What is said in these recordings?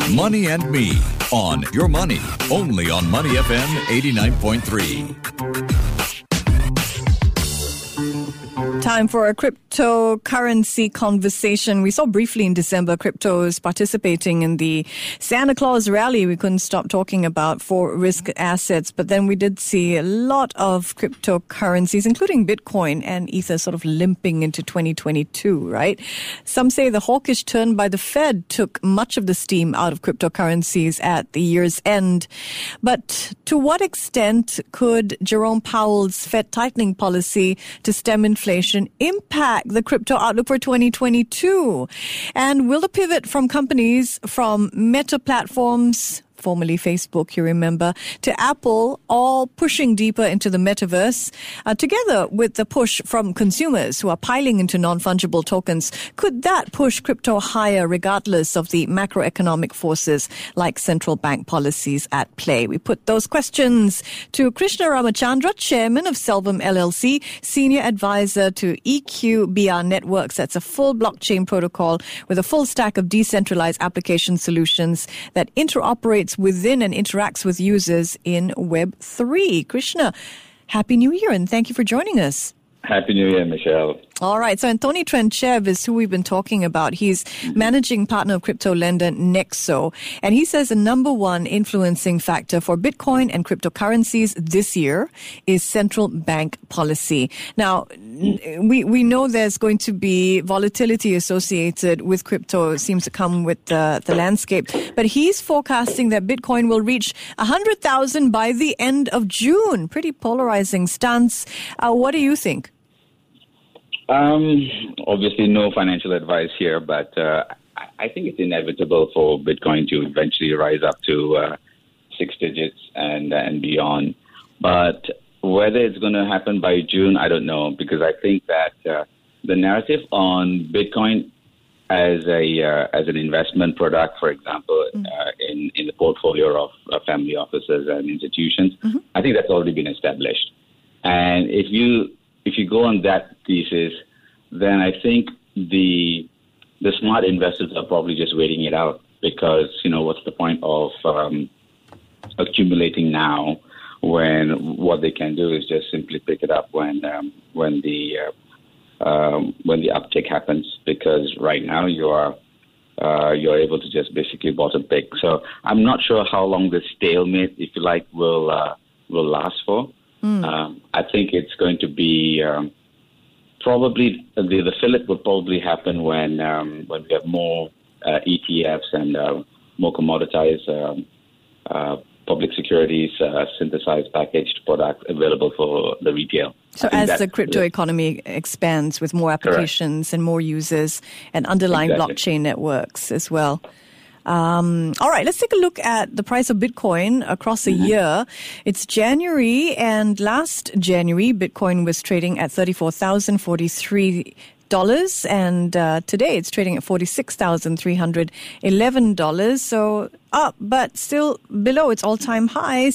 Money and Me on Your Money, only on Money FM 89.3. Time for a cryptocurrency conversation. We saw briefly in December cryptos participating in the Santa Claus rally we couldn't stop talking about for risk assets. But then we did see a lot of cryptocurrencies, including Bitcoin and Ether, sort of limping into 2022, right? Some say the hawkish turn by the Fed took much of the steam out of cryptocurrencies at the year's end. But to what extent could Jerome Powell's Fed tightening policy to stem inflation impact the crypto outlook for 2022? And will the pivot from companies from Meta platforms, formerly Facebook, you remember, to Apple, all pushing deeper into the metaverse, together with the push from consumers who are piling into non-fungible tokens, could that push crypto higher regardless of the macroeconomic forces like central bank policies at play? We put those questions to Krishna Ramachandra, chairman of Selvum LLC, senior advisor to EQBR Networks. That's a full blockchain protocol with a full stack of decentralized application solutions that interoperates within and interacts with users in Web3. Krishna, Happy New Year and thank you for joining us. Happy New Year, Michelle. All right. So Anthony Trenchev is who we've been talking about. He's managing partner of crypto lender Nexo. And he says the number one influencing factor for Bitcoin and cryptocurrencies this year is central bank policy. Now, we know there's going to be volatility associated with crypto. It seems to come with the landscape. But he's forecasting that Bitcoin will reach 100,000 by the end of June. Pretty polarizing stance. What do you think? Obviously, no financial advice here, but I think it's inevitable for Bitcoin to eventually rise up to 6 digits and beyond. But whether it's going to happen by June, I don't know, because I think that the narrative on Bitcoin as an investment product, for example, in the portfolio of family offices and institutions, I think that's already been established. And if you go on that thesis, then I think the smart investors are probably just waiting it out because, what's the point of accumulating now when what they can do is just simply pick it up when the uptick happens, because right now you're able to just basically bottom pick. So I'm not sure how long this stalemate, if you like, will last for. I think it's going to be probably the fillip will probably happen when we have more ETFs and more commoditized public securities, synthesized packaged products available for the retail. So as the crypto economy expands with more applications and more users and underlying blockchain networks as well. All right, let's take a look at the price of Bitcoin across a year. It's January, and last January, Bitcoin was trading at $34,043. And today it's trading at $46,311. So up, but still below its all-time high,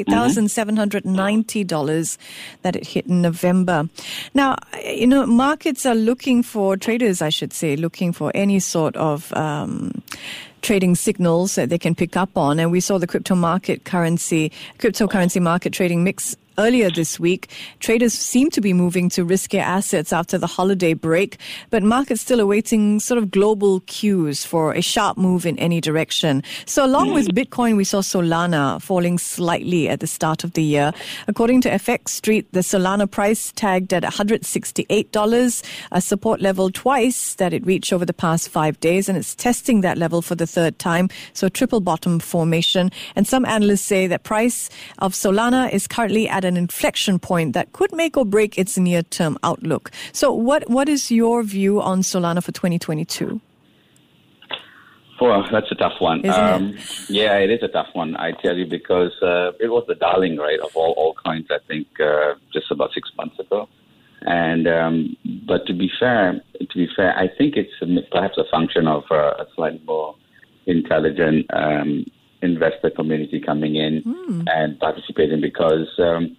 $68,790 that it hit in November. Now, markets are looking for, traders, I should say, looking for any sort of trading signals that they can pick up on. And we saw the cryptocurrency market trading mix earlier this week. Traders seem to be moving to riskier assets after the holiday break, but markets still awaiting sort of global cues for a sharp move in any direction. So along with Bitcoin, we saw Solana falling slightly at the start of the year. According to FX Street, the Solana price tagged at $168, a support level twice that it reached over the past 5 days, and it's testing that level for the third time, so triple bottom formation. And some analysts say that price of Solana is currently at an inflection point that could make or break its near-term outlook. So what is your view on Solana for 2022? Well, that's a tough one. Isn't it? Yeah, it is a tough one, I tell you, because it was the darling, right, of all coins, I think, just about 6 months ago. And but to be fair, I think it's perhaps a function of a slightly more intelligent investor community coming in and participating, because I'm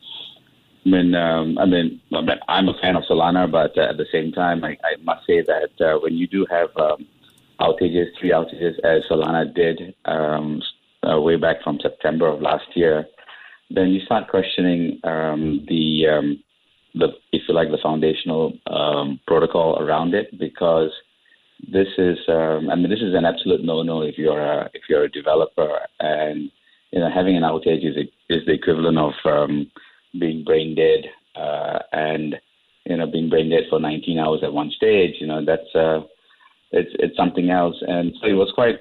a fan of Solana, but at the same time, I must say that when you do have outages, 3 outages, as Solana did way back from September of last year, then you start questioning the if you like, the foundational protocol around it, because this is this is an absolute no-no if you're a developer, and having an outage is the equivalent of being brain dead, and being brain dead for 19 hours at one stage. That's it's something else, and so it was quite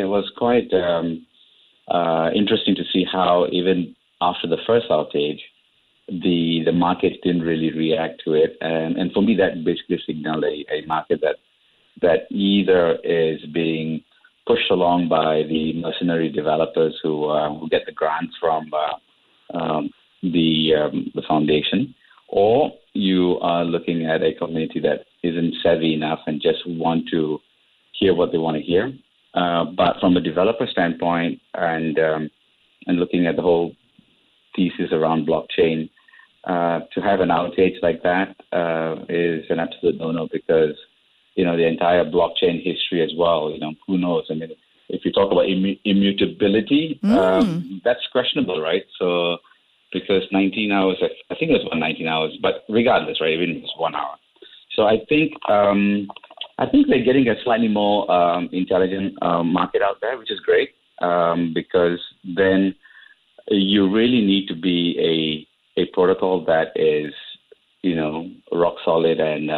interesting to see how even after the first outage, the market didn't really react to it, and for me that basically signaled a market that either is being pushed along by the mercenary developers who get the grants from the foundation, or you are looking at a community that isn't savvy enough and just want to hear what they want to hear. But from a developer standpoint, and looking at the whole thesis around blockchain, to have an outage like that is an absolute no-no, because the entire blockchain history as well. Who knows? I mean, if you talk about immutability, that's questionable, right? So, because 19 hours, I think it was about 19 hours, but regardless, right? Even if it's 1 hour. So I think we're getting a slightly more intelligent market out there, which is great, because then you really need to be a protocol that is, rock solid and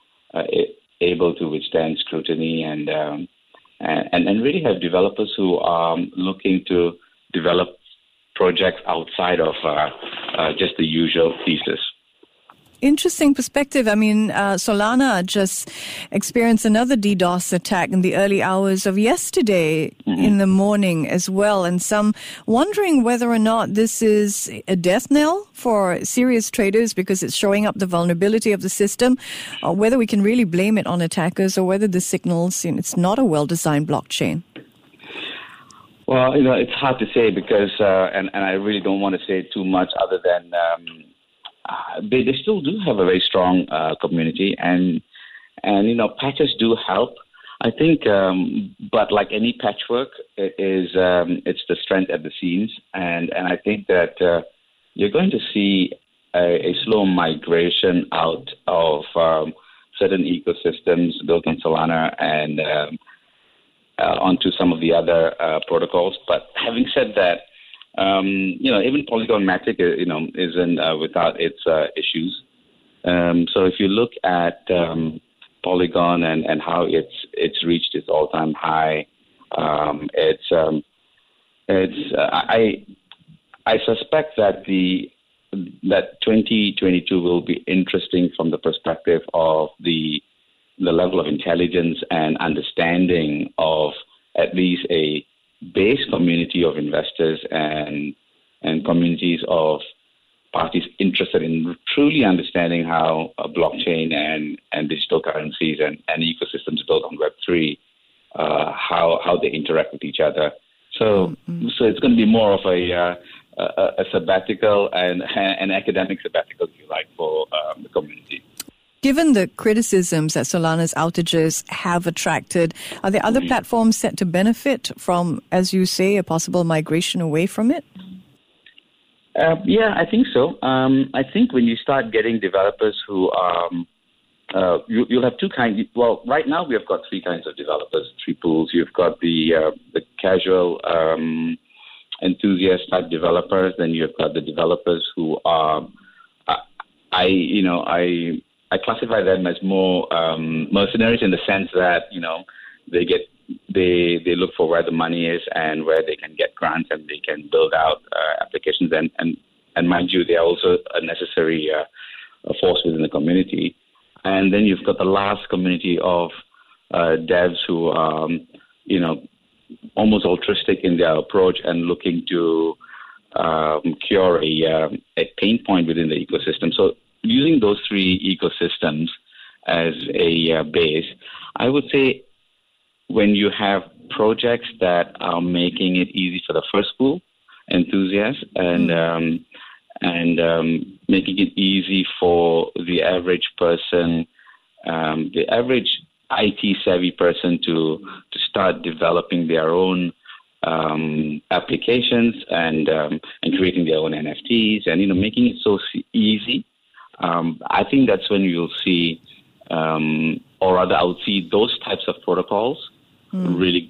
able to withstand scrutiny, and really have developers who are looking to develop projects outside of just the usual thesis. Interesting perspective. I mean, Solana just experienced another DDoS attack in the early hours of yesterday in the morning as well. And some wondering whether or not this is a death knell for serious traders because it's showing up the vulnerability of the system, or whether we can really blame it on attackers, or whether this signals it's not a well-designed blockchain. Well, it's hard to say because, and I really don't want to say too much other than they still do have a very strong community, and patches do help, I think. But like any patchwork, it's the strength at the seams, and I think that you're going to see a slow migration out of certain ecosystems built on Solana and onto some of the other protocols. But having said that, even Polygon Matic, isn't without its issues. So if you look at Polygon and how it's reached its all-time high, I suspect that that 2022 will be interesting from the perspective of the level of intelligence and understanding of at least a base community of investors and communities of parties interested in truly understanding how a blockchain and digital currencies and ecosystems built on Web3, how they interact with each other. So it's going to be more of a sabbatical and an academic sabbatical, if you like, for the community. Given the criticisms that Solana's outages have attracted, are there other platforms set to benefit from, as you say, a possible migration away from it? Yeah, I think so. I think when you start getting developers who you'll have two kinds. Well, right now we have got three kinds of developers, three pools. You've got the casual enthusiast type developers. Then you've got the developers who are, I classify them as more mercenaries in the sense that they look for where the money is and where they can get grants and they can build out applications, and mind you, they are also a necessary force within the community. And then you've got the last community of devs who are almost altruistic in their approach and looking to cure a pain point within the ecosystem. So using those three ecosystems as a base, I would say when you have projects that are making it easy for the first pool, enthusiasts, and making it easy for the average person, the average IT savvy person to start developing their own applications and creating their own NFTs and making it so easy. I think that's when you'll see, or rather, I would see those types of protocols really,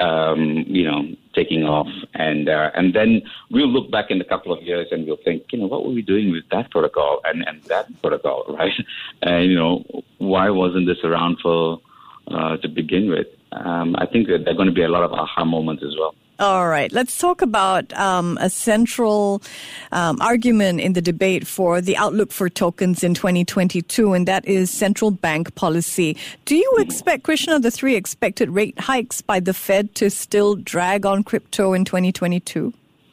taking off, and then we'll look back in a couple of years and we'll think, what were we doing with that protocol and that protocol, right? And why wasn't this around to begin with? I think that there are going to be a lot of aha moments as well. All right. Let's talk about a central argument in the debate for the outlook for tokens in 2022, and that is central bank policy. Do you expect, Krishna, the 3 expected rate hikes by the Fed to still drag on crypto in 2022?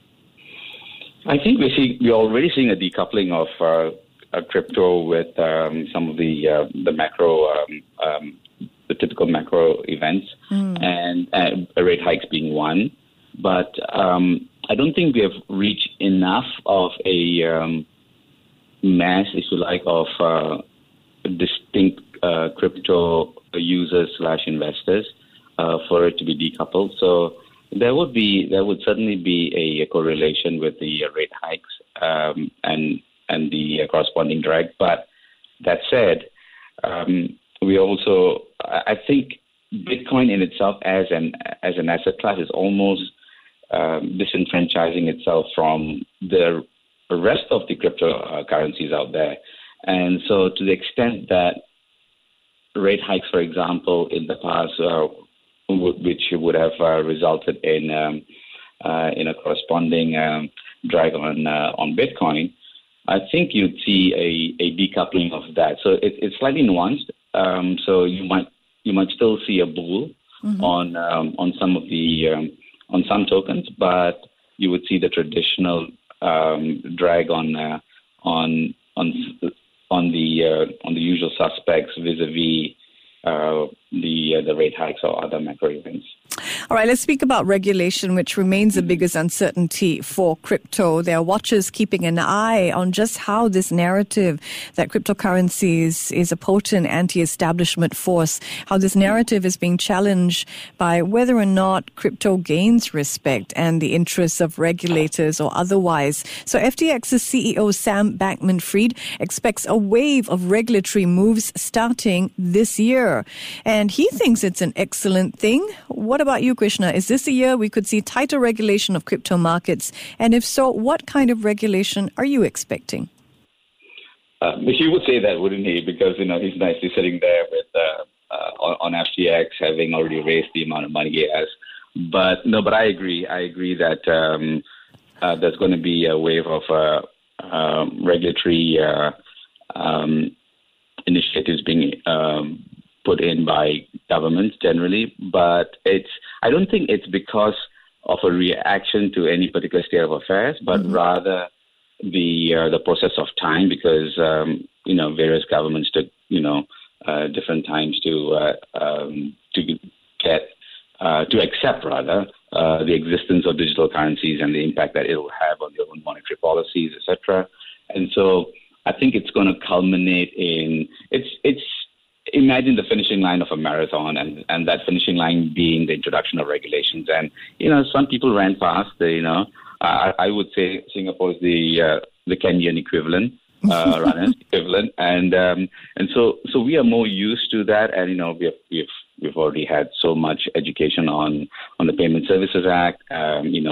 I think we're already seeing a decoupling of crypto with some of the macro, the typical macro events, and rate hikes being one. But I don't think we have reached enough of a mass, if you like, of distinct crypto users / investors for it to be decoupled. So there would certainly be a correlation with the rate hikes and the corresponding drag. But that said, we also, I think Bitcoin in itself as an asset class is almost disenfranchising itself from the rest of the cryptocurrencies out there. And so to the extent that rate hikes, for example, in the past, which would have resulted in a corresponding drag on Bitcoin, I think you'd see a decoupling of that. So it's slightly nuanced. So you might still see a bull on some of the on some tokens, but you would see the traditional drag on the usual suspects vis-a-vis the rate hikes or other macro events. All right, let's speak about regulation, which remains the biggest uncertainty for crypto. There are watchers keeping an eye on just how this narrative that cryptocurrencies is a potent anti-establishment force, how this narrative is being challenged by whether or not crypto gains respect and the interests of regulators or otherwise. So FTX's CEO Sam Bankman-Fried expects a wave of regulatory moves starting this year. And he thinks it's an excellent thing. What about you, Krishna? Is this a year we could see tighter regulation of crypto markets? And if so, what kind of regulation are you expecting? He would say that, wouldn't he? Because, he's nicely sitting there with on FTX, having already raised the amount of money he has. But I agree. I agree that there's going to be a wave of regulatory initiatives being put in by governments generally, but I don't think it's because of a reaction to any particular state of affairs, but rather the process of time, because various governments took different times to accept the existence of digital currencies and the impact that it will have on their own monetary policies, etc. And so I think it's going to culminate in imagine the finishing line of a marathon, and that finishing line being the introduction of regulations. And some people ran fast. I would say Singapore is the Kenyan equivalent, runners equivalent, and so we are more used to that. And we've already had so much education on the Payment Services Act, and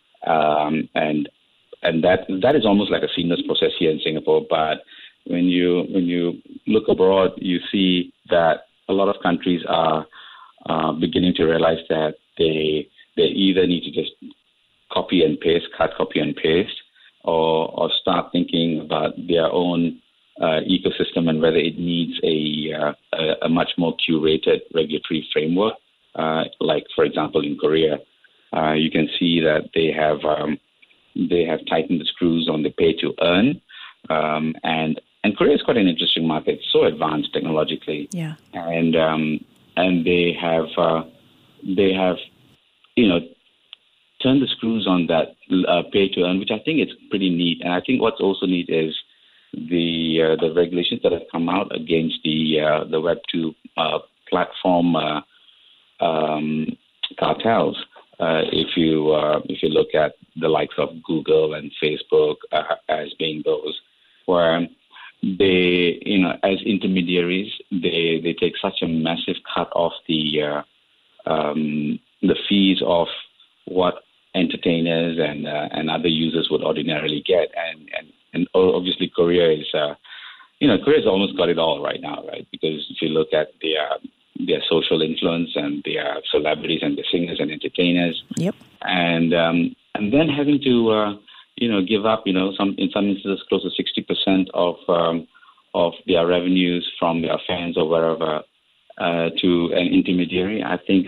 that is almost like a seamless process here in Singapore. But when you look abroad, you see that a lot of countries are beginning to realize that they either need to just cut, copy and paste, or start thinking about their own ecosystem and whether it needs a much more curated regulatory framework. Like, for example, in Korea, you can see that they have tightened the screws on the pay to earn, and Korea is quite an interesting market. It's so advanced technologically, and they have turned the screws on that pay to earn, which I think is pretty neat. And I think what's also neat is the regulations that have come out against the Web 2 platform cartels. If you look at the likes of Google and Facebook as being those, where they, as intermediaries, they take such a massive cut off the fees of what entertainers and other users would ordinarily get, and obviously Korea is Korea's almost got it all right now, right? Because if you look at their social influence and their celebrities and the singers and entertainers, yep, and then having to give up in some instances close to 60% of their revenues from their fans or wherever to an intermediary. I think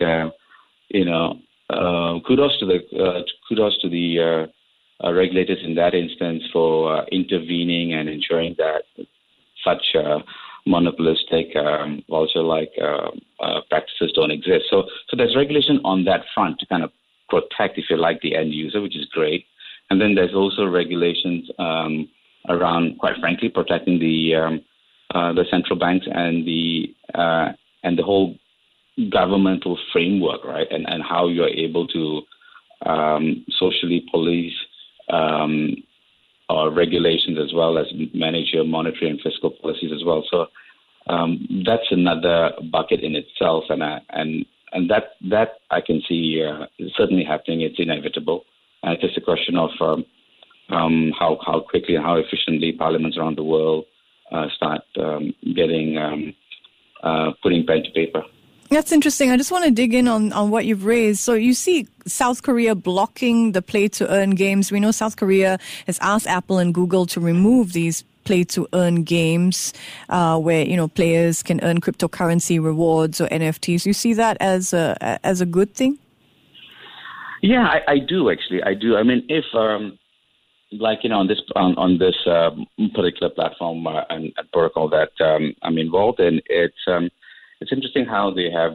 kudos to the regulators in that instance for intervening and ensuring that such monopolistic vulture-like practices don't exist. So there's regulation on that front to kind of protect, if you like, the end user, which is great. And then there's also regulations around, quite frankly, protecting the central banks and the whole governmental framework, right? And how you're able to socially police regulations as well as manage your monetary and fiscal policies as well. So that's another bucket in itself, and that I can see certainly happening. It's inevitable. It's just a question of how quickly and how efficiently parliaments around the world start putting pen to paper. That's interesting. I just want to dig in on what you've raised. So you see South Korea blocking the play-to-earn games. We know South Korea has asked Apple and Google to remove these play-to-earn games where, players can earn cryptocurrency rewards or NFTs. You see that as a good thing? Yeah, I do, actually. I do. I mean, if... on this particular platform and protocol that I'm involved in, it's interesting how they have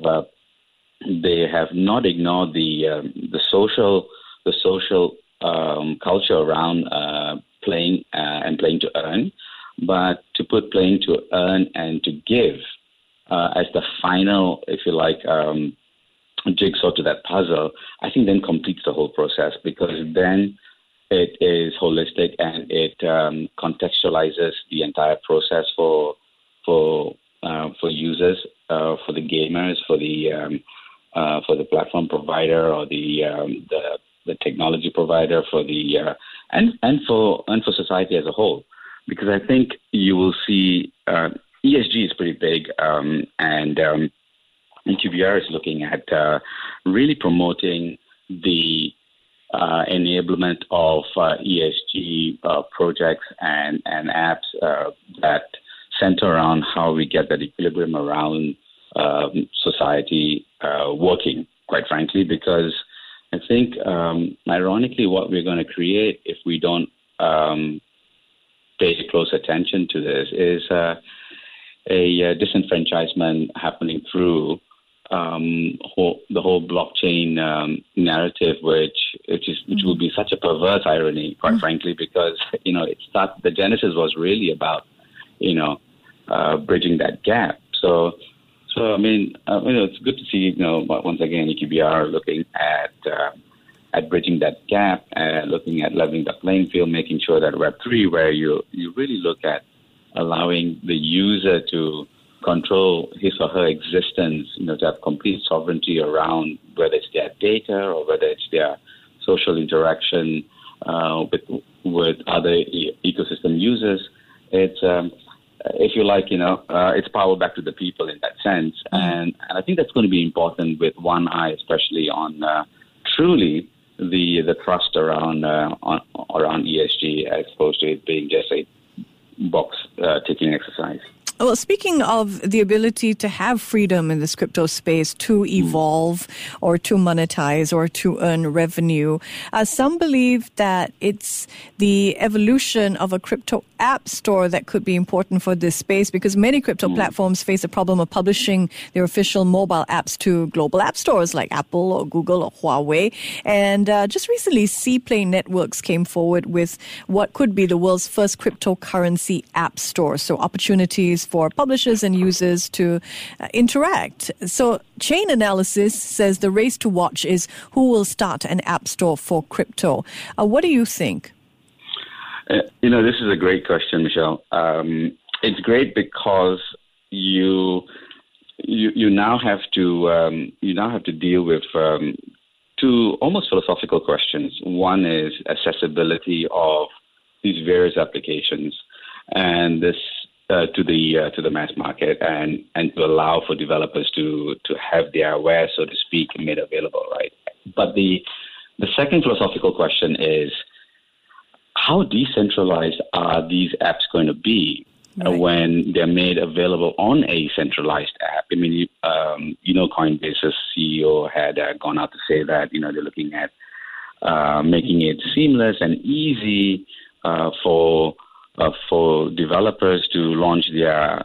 not ignored the social culture around playing and playing to earn, but to put playing to earn and to give as the final, if you like, jigsaw to that puzzle. I think then completes the whole process, because then it is holistic and it contextualizes the entire process for users, for the gamers, for the platform provider or the technology provider, for the and for society as a whole. Because I think you will see ESG is pretty big, and QBR is looking at really promoting the enablement of ESG projects and apps that center around how we get that equilibrium around society working, quite frankly, because I think, ironically, what we're going to create if we don't pay close attention to this is a disenfranchisement happening through the whole blockchain narrative, which will be such a perverse irony, quite frankly, because the genesis was really about bridging that gap. So I mean, it's good to see once again EQBR looking at bridging that gap, looking at leveling the playing field, making sure that Web3, where you really look at allowing the user to control his or her existence, to have complete sovereignty around whether it's their data or whether it's their social interaction with other ecosystem users. It's, if you like, it's power back to the people in that sense. And I think that's going to be important with one eye, especially on truly the trust around ESG, as opposed to it being just a box ticking exercise. Well, speaking of the ability to have freedom in this crypto space to evolve or to monetize or to earn revenue, some believe that it's the evolution of a crypto app store that could be important for this space, because many crypto platforms face a problem of publishing their official mobile apps to global app stores like Apple or Google or Huawei. And just recently, Cplay Networks came forward with what could be the world's first cryptocurrency app store. So opportunities ways for publishers and users to interact. So Chain Analysis says the race to watch is who will start an app store for crypto. What do you think? This is a great question, Michelle. It's great because you now have to deal with two almost philosophical questions. One is accessibility of these various applications, and this to the mass market, and to allow for developers to have their wares, so to speak, made available, right? But the second philosophical question is, how decentralized are these apps going to be when they're made available on a centralized app? I mean, Coinbase's CEO had gone out to say that, they're looking at making it seamless and easy for developers to launch their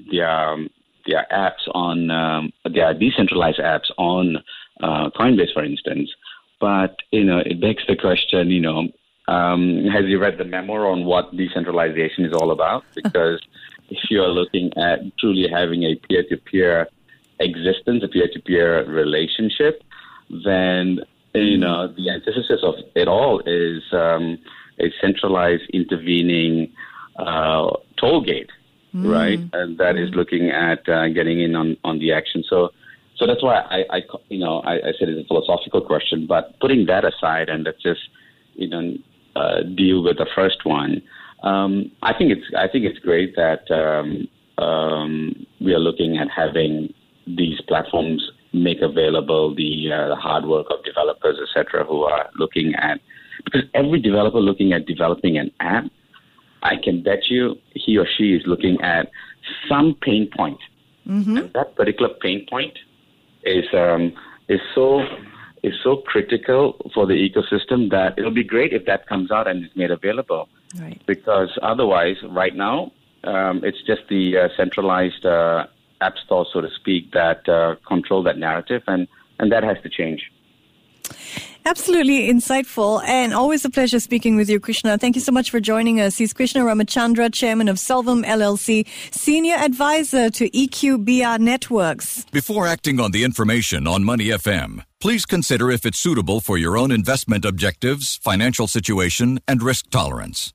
apps on their decentralized apps on Coinbase, for instance. But, it begs the question, has you read the memo on what decentralization is all about? Because if you're looking at truly having a peer-to-peer existence, a peer-to-peer relationship, then, the antithesis of it all is a centralized intervening toll gate, right? And that is looking at getting in on the action. So that's why I said it's a philosophical question. But putting that aside, and let's just, deal with the first one. I think it's great that we are looking at having these platforms make available the hard work of developers, etc., who are looking at, because every developer looking at developing an app, I can bet you he or she is looking at some pain point, and that particular pain point is so critical for the ecosystem that it'll be great if that comes out and is made available. Right. Because otherwise, right now, it's just the centralized app store, so to speak, that control that narrative, and that has to change. Absolutely insightful, and always a pleasure speaking with you, Krishna. Thank you so much for joining us. He's Krishna Ramachandra, Chairman of Selvum LLC, Senior Advisor to EQBR Networks. Before acting on the information on Money FM, please consider if it's suitable for your own investment objectives, financial situation, and risk tolerance.